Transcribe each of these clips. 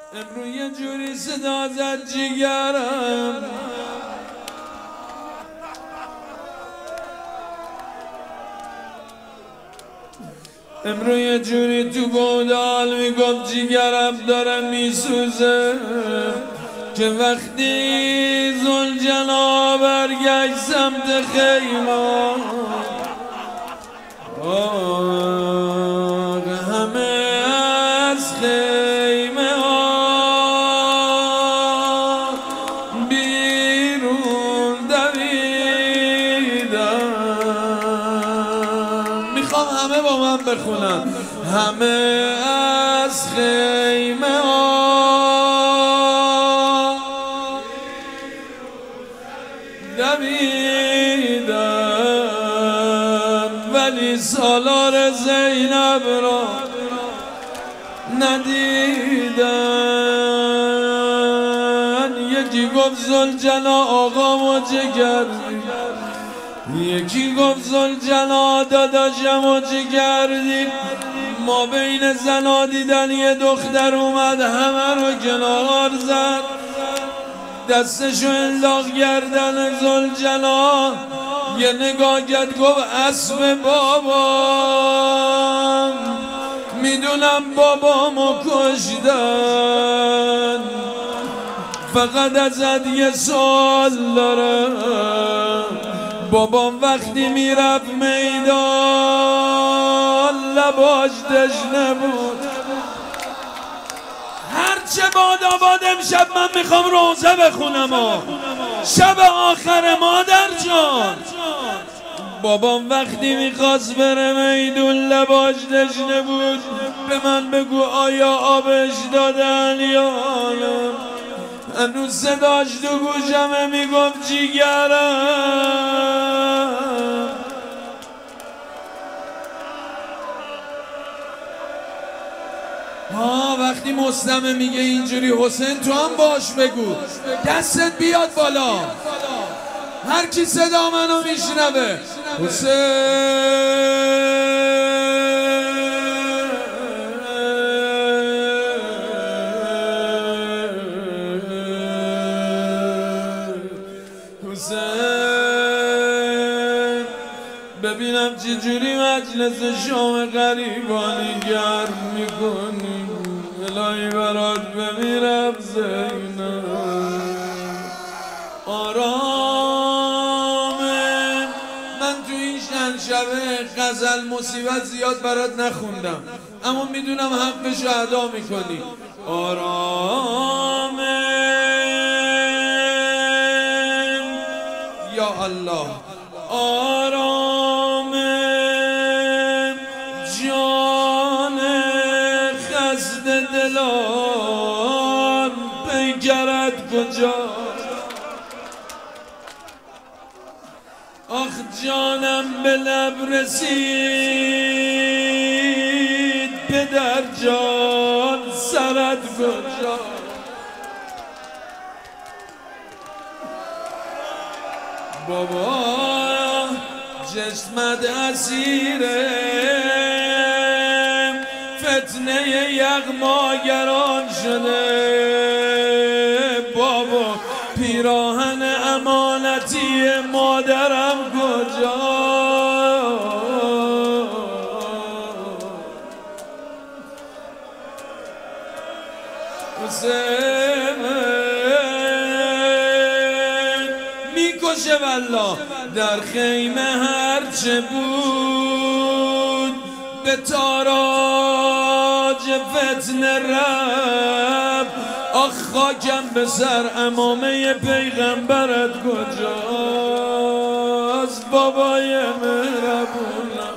امرو یه جوری صدا زد جیگرم، امرو یه جوری تو بودال میگفت جیگرم داره میسوزه که وقتی ذوالجلال برگشت سمت خیمه همه از خیمه ها بیرون دویدن. میخوام همه با من بخونن. همه از خیمه ها دویدن ولی سالار زینب را ندیدن. یکی گفت ذوالجلال آقا موجه کردی، یکی گفت ذوالجلال داداشم موجه کردی. ما بین زنا دیدن یه دختر اومد همه رو کنار زد، دستشو انداخت گردن ذوالجلال، یه نگاه کرد گفت اسب بابام، میدونم بابامو کشتن، فقط ازت یه سوال دارم. بابام وقتی میرفت میدان لباش تشنه بود. هرچه باد امشب من میخوام روزه بخونم شب آخر مادر جان. بابام وقتی میخواست بره میدون لباش تشنه بود. به من بگو آیا آبش دادن یا نه؟ هنوز صداش تو گوشمه میگفت جیگرم. وقتی مستمع میگه اینجوری حسین تو هم باش بگو، دستت بیاد بالا. هر کی صدا منو میشنوه حسین ببینم چه جوری مجلس شام غریبانی گرم میکنی. الهی برات بمیرم زینب. آرامه من تو این شنشبه غزل مصیبت زیاد برات نخوندم، اما میدونم حقش ادا میکنی. آرامه یا الله آرامه جان خسته دلان پیکرت کجا؟ آخ جانم به لب رسید پدر جان سرت کجا؟ بابا جسمت اسیره فتنه یغماگران شده. بابا پیراهن امانتی مادرم کجا؟ حسین میکشه والله. در خیمه هرچه بود به تاراج فتنه رفت. آخ خاکم به سر امامه پیغمبرت کجاست؟ بابای مهربونم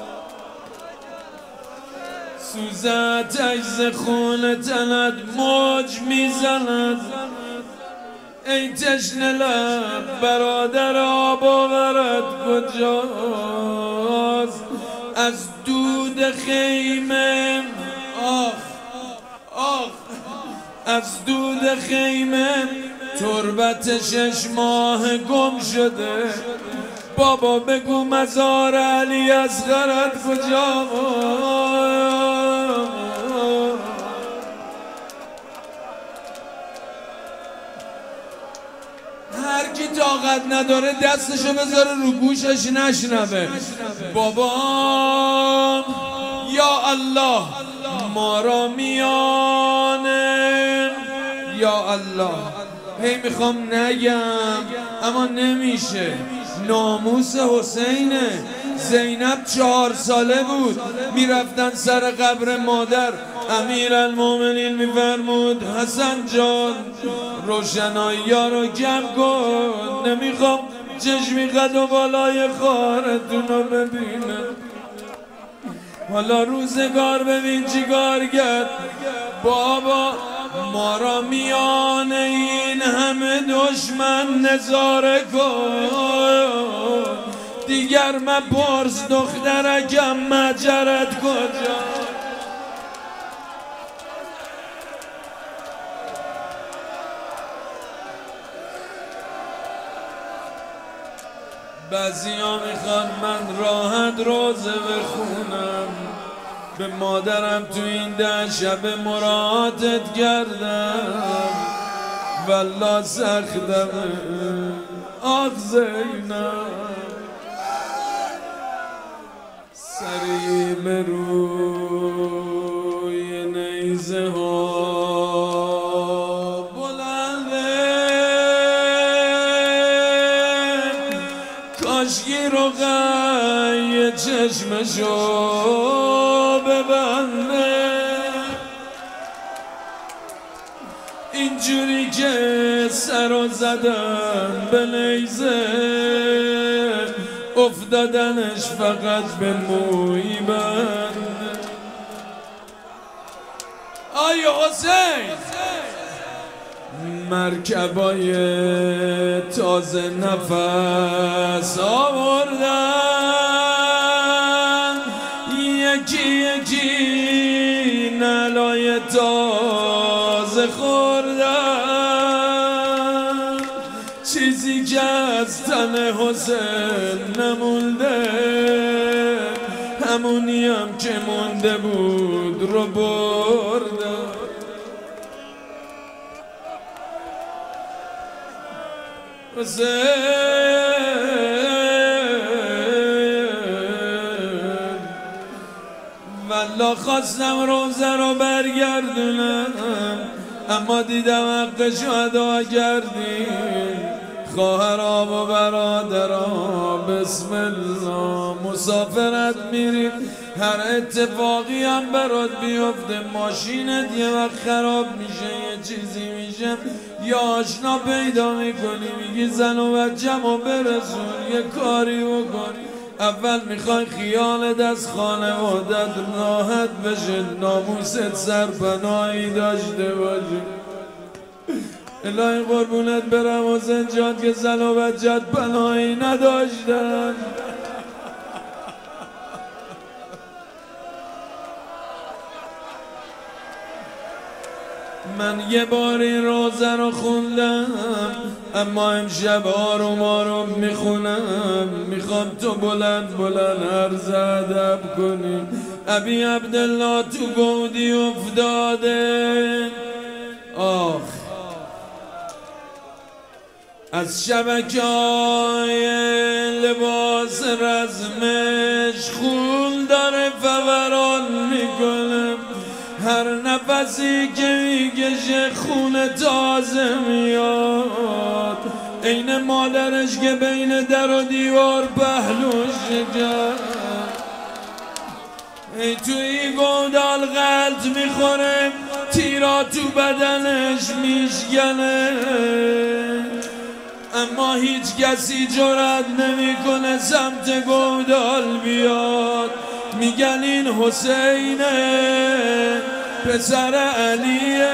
سوزت عجز خون تنت موج میزند. ای تشنه لب برادر آب آورت کجاست؟ از دود خیمه از دود خیمه تربت 6 ماه گم شده. بابا بگو مزار علی اصغرت کجا؟ بلد نداره دستشو بذاره رو گوشش نشنوه. بابا یا الله ما را میانه، یا الله هی میخوام نگم اما نمیشه. ناموس حسینه. زینب 4 ساله بود میرفتن سر قبر مادر، امیرالمومنین میفرمود حسن جان روشنایی ها رو کم کن، نمیخوام چشمی قد و بالای خارتون رو ببینم. حالا روزگار ببین چی کار کرد. بابا ما را میان این همه دشمن نظاره کن، دیگر مپرس دخترکم مجرد کجا. بعضیا میخوان من راحت روزه بخونم، به مادرم تو این 10 شب مراعاتت کردم، والله سختم آخ زینب. سری به روی نیزه ها بلنده، کاشکی رقیه چشمشو ببنده، اینجوری که سر زدن به نیزه افتادنش فقط به موی بند. آی حسین مرکبای تازه نفس آوردن، یکی یکی نلای تازه خوردن، چیزی که از تن حسین نمونده همونیم که مونده بود رو بردن. والله خواستم روزه رو برگردونم اما دیدم حقشو ادا کردیم. خواهرها و برادرها بسم الله مسافرت میریم، هر اتفاقی هم برات بیفته، ماشینت یه وقت خراب میشه یه چیزی میشه یا آشنا پیدا میکنی میگی زن و بچه‌مو برسون یه کاری بکن. اول میخوای خیالت از خانوادت راحت بشه، ناموست سرپناهی داشته باشی. الهی قربونت برم حسین جان که زن و بچه‌ت پناهی نداشتن. من یه بار این روزه رو خوندم اما امشب آروم آروم میخونم، میخوام تو بلند بلند عرض ادب کنی. ابی عبدالله تو گودی افتاده، آخ از شبکه‌های لباس رزمش خون داره فوران میکنه، هر نفسی که میکشه خون تازه میاد، عین مادرش که بین در و دیوار پهلوش کرد. ای توی گودال غلط میخوره، تیرا تو بدنش میشکنه، اما هیچ کسی جرأت نمیکنه سمت گودال بیاد. میگن این حسینه پسر علیه،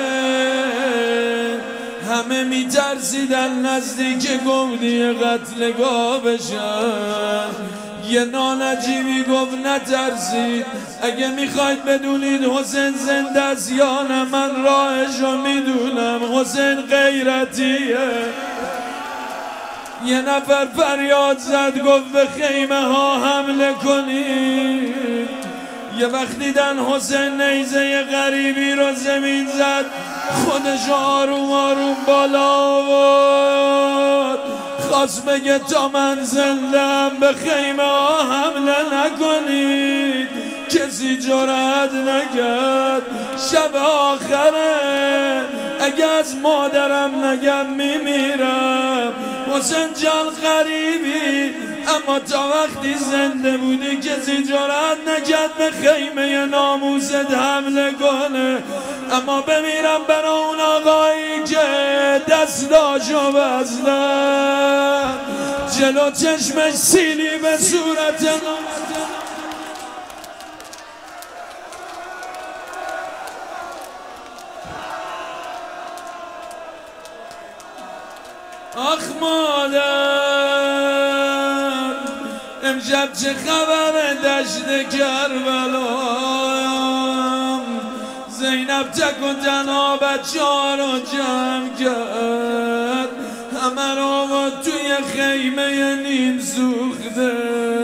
همه میترسیدن نزدیک گودی قتلگاه بشن. یه نانجیبی گفت نترسید، اگه میخواید بدونید حسین زنده است یا نه من راهشو میدونم، حسین غیرتیه. یه نفر فریاد زد گفت به خیمه ها حمله کنید. یه وقت دیدن حسین نیزه غریبی رو زمین زد، خودش آروم آروم بالا آورد، خواست بگه تا من زندم به خیمه ها حمله نکنید، کسی جرأت نکرد. شب آخره اگه از مادرم نگم میمیرم، حسین جان غریبی اما تا وقتی زنده بودی کسی جرأت نکرد به خیمه ناموست حمله کنه. اما بمیرم برای اون آقایی که دستاشو بستم جلو چشمش سیلی به صورت آخ مادر امشب چه خبر دشت کربلا، زینب تک و تنها بچه ها رو جمع کرد، همه رو آورد توی خیمه نیم سوخته.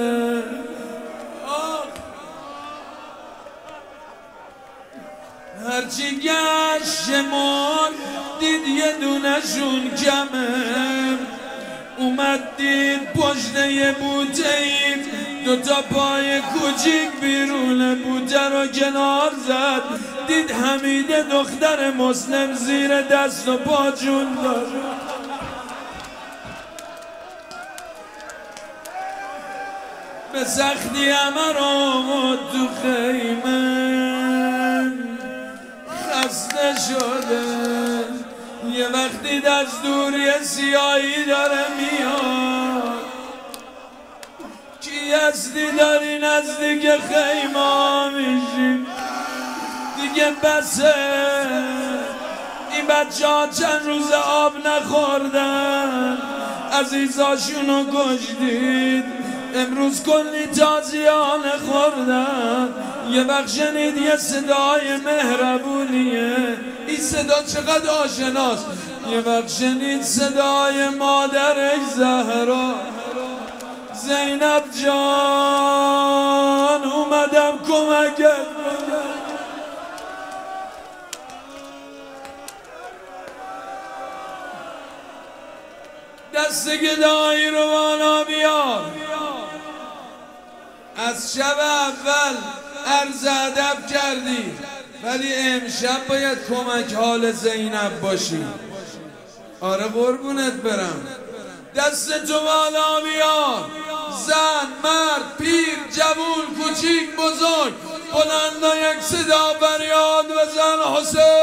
هرچی گشت شمار دید یه دونشون کمه، اومد دید پشت یه بوته ایم دوتا پای کوچیک بیرونه بوته رو کنار زد، دید حمیده دختر مسلم زیر دست و پا جون داره. به سختی همه رو آورد تو خیمه، خسته شده یه وقتی دستوری سیاهی داره میاد، کی هستی داری نزدیک خیمه میشی دیگه بسه. این بچه ها چند روز آب نخوردن، عزیزاشونو کشتید، امروز کلی تازیانه خوردن. یه وقت شنید یه صدای مهربونیه، این صدا چقدر آشناست. یه وقت شنید صدای مادرش زهرا، زینب جان اومدم کمکت. دست گدایی رو بالا بیار. از شب اول عرض ادب کردی ولی امشب باید کمک حال زینب باشی. آره قربونت برم. دست تو بالا بیار. زن، مرد، پیر، جوون، کوچیک، بزرگ، بلندا یک صدا فریاد بزن حسین.